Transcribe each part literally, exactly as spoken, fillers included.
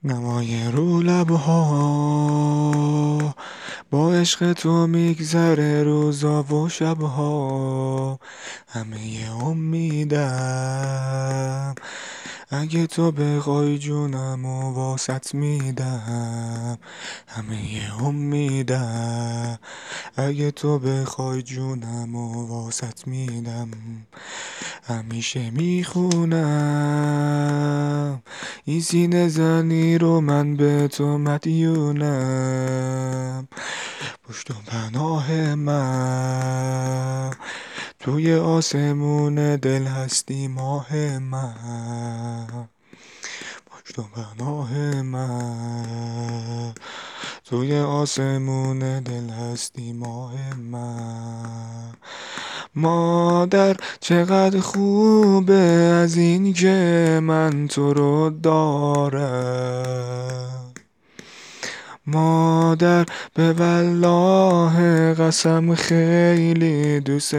نمای رو لبها با عشق تو میگذره روزا و شبها، همه امیدم اگه تو بخوای جونم و واسط میدم. همه امیدم اگه تو بخوای جونم و واسط میدم. همیشه میخونم این سینه زنی رو، من به تو مدیونم. پشت و پناه من توی آسمون دل هستی ماه من. پشت و پناه من توی آسمون دل هستی ماه من. مادر چقدر خوبه از این که من تو رو دارم. مادر به والله قسم خیلی دوست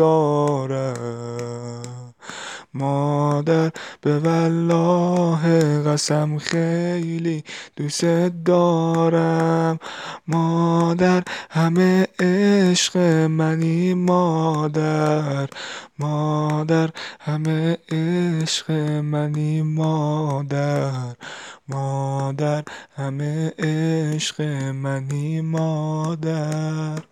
دارم. مادر به والله قسم خیلی دوست دارم. مادر همه عشق منی مادر. مادر همه عشق منی مادر. مادر همه عشق منی مادر.